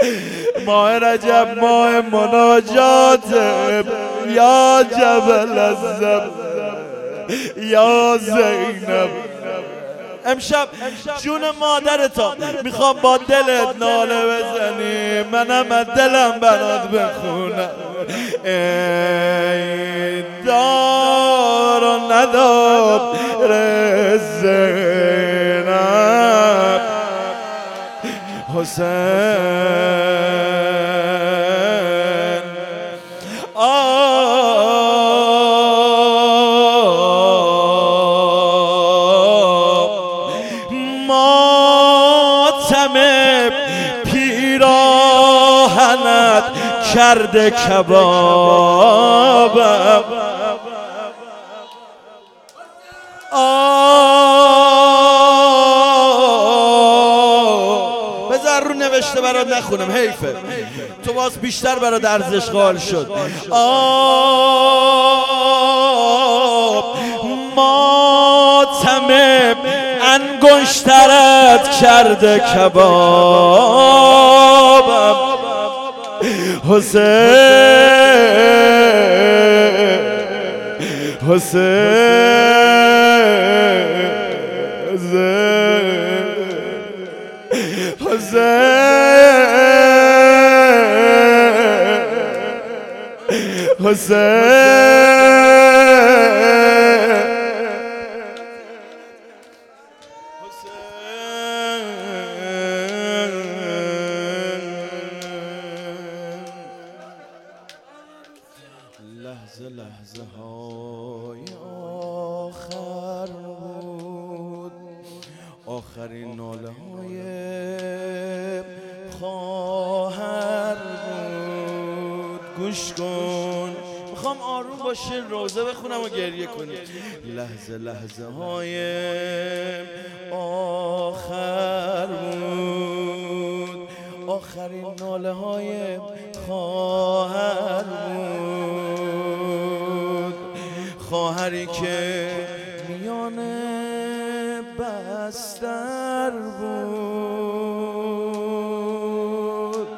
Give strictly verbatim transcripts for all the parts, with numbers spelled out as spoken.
ماه رجب ماه مناجات، یا جبل الزب یا زینب. امشب جون مادرتا میخوام با دلت ناله بزنی، منم از دلم برات بخونم. ای دار و ندار زینب حسین، ماتم پیراهنت کرده کبابم. بذار رو نوشته برات نخونم، حیفه، تو باز بیشتر برات ارزش قائل شد. ماتم انگشترت کرده کبابم. حسین حسین حسین حسین لحظه لحظه های آخر بود، آخرین ناله های خواهر بود. گوش کن، میخوام آروم باشه، روزه بخونم و گریه کنی. لحظه لحظه های آخر بود، آخرین ناله های خواهر بود. خواهری که میان بستر بود.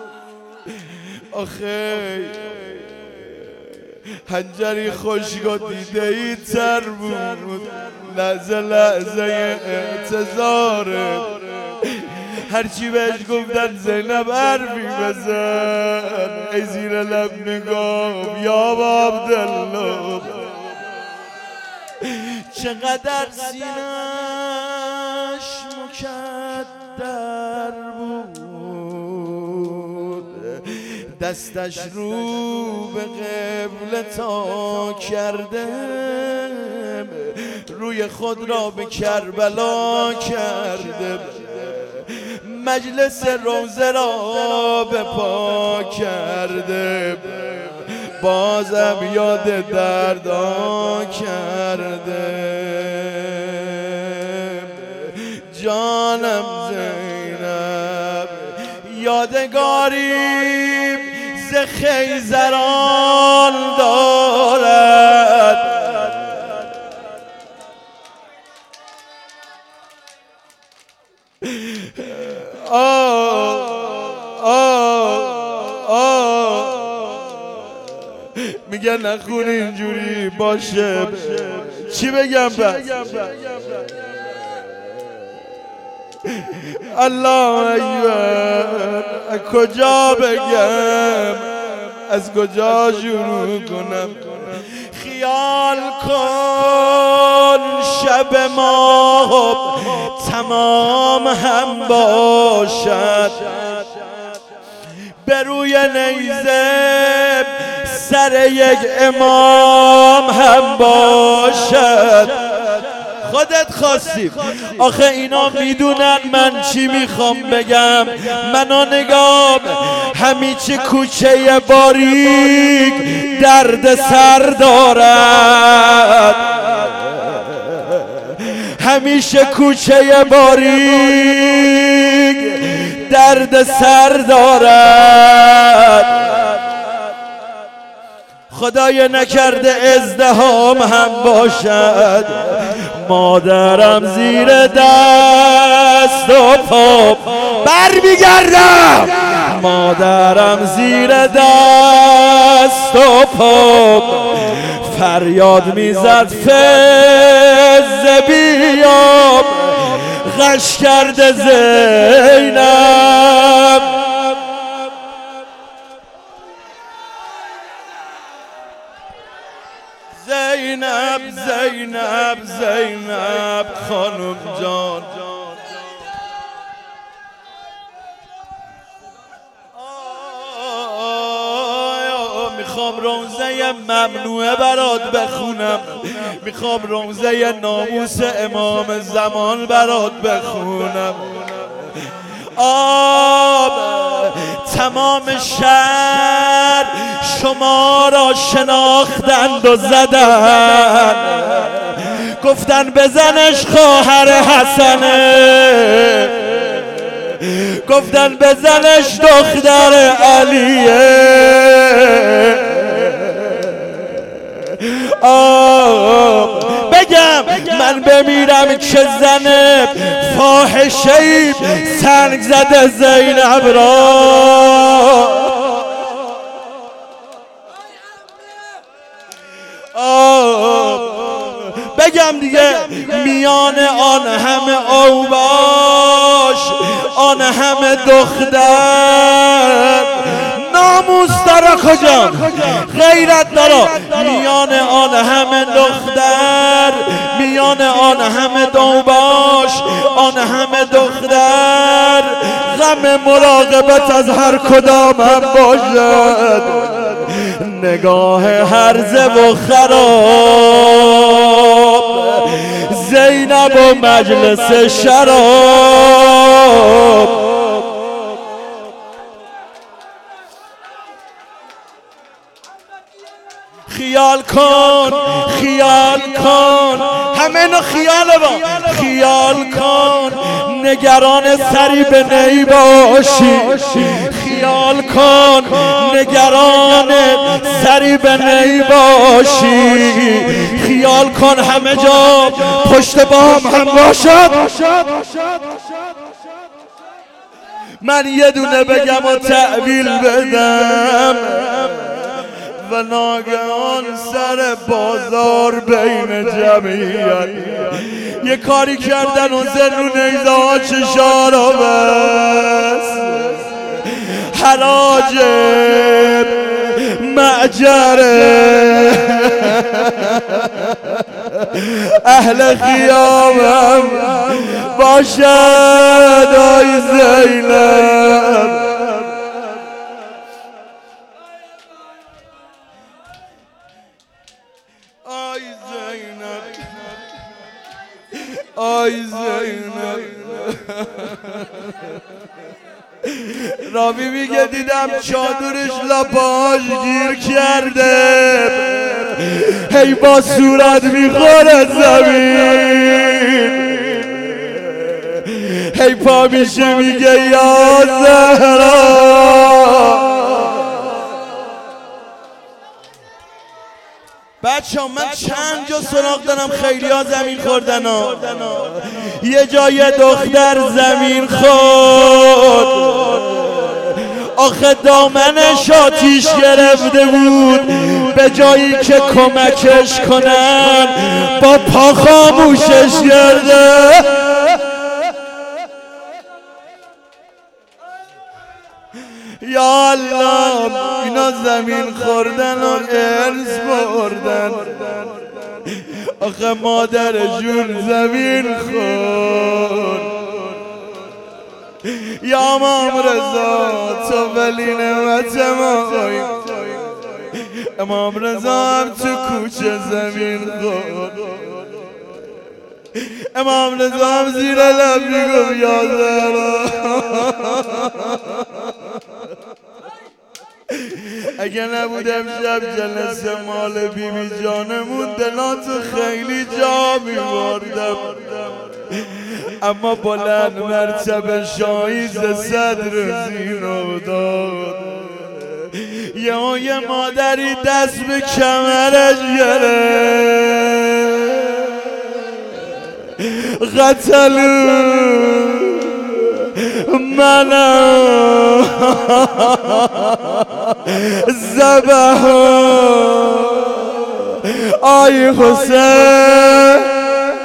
آخه حنجری خشک دیده ای تر بود. لحظه لحظه انتظاره، هرچی بهش گفتن زینب حرفی بزن، ای زیر لب نگاه یا با عبدالله. چقدر سینش مکدر بود، دستش رو به قبله تا کرده، روی خود را به کربلا کرده، مجلس روزه را به پا کرده، بازم یاد دردا کرده. جانم زینب یادگاری ز خیزران دارد، آه آه آه میگن نخون اینجوری باشه، چی بگم بس؟ الله اکبر، از کجا بگم، از کجا شروع کنم؟ خیال کن شب ما تمام هم باشد، به روی نیزه سر یک امام هم باشد. خودت خواستی، آخه اینا میدونن من چی میخوام بگم. منو نگام همیشه کوچه باریک درد سر دارد، همیشه کوچه باریک درد سر دارد. خدای نکرده ازدحام هم باشد، مادرم زیر دست و پا بر میگردم، مادرم زیر دست و پا فریاد میزد فز بیاب غش کرده زینب زینب زینب زینب خانم جان میخوام روزه ممنوعه برات بخونم، میخوام روزه ناموس امام زمان برات بخونم. آب تمام شهر شما را شناختند و زدند، گفتن بزنش خواهر حسنه، گفتن بزنش دختر علیه. آب بگم من بمیرم که زن فاحشه‌ای سنگ زده زینب را. آب بگم دیگه میان آن همه اوباش آن همه دختر ناموس داره کجا غیرت داره، میان آن همه دختر میان آن همه دوباش آن همه دختر غم مراقبت از هر کدام هم باشد، نگاه هرزه و خراب زینب و مجلس شراب. خیال کن خیال کن همه اینو خیال با خیال کن نگران سری به نی باشی، خیال کن نگران سری به نی باشی، خیال کن همه جا پشت بام هم باشد. من یه دونه بگم و تعویل بدم و ناگهان سر بازار بین جمعیت یه کاری کردن و زن رو نیزه ها چشارا بس حراج معجر اهل خیامم باشد آی زینب. آی زینب آی زینب رابی میگه دیدم چادرش لپاش گیر کرده هی با صورت میخوره زمین، هی پا میشه میگه یا زهرا. بچه ها من چند جا سراغ دارم خیلی ها زمین خوردن ها. یه جای دختر زمین خورد آخه دامنش آتیش گرفته بود، به جایی که کمکش کنن با پا خاموشش کرده. یا الله اینا زمین خوردن و ارث بردن، آخه مادر جون زمین خورد. یا امام رضا تو ولی نعمت ما، امام رضا هم تو کوچه زمین خورد، امام رضا هم زیر لب میگفت یا زهرا. اگه نبود امشب جلسه مال بی بی جانمون دلاتو خیلی جا میبردم، اما بلند مرتبه شایز صدر زینو داد. یه یه مادری دست به کمرش گرفت قتلو منم ذبح آی حسین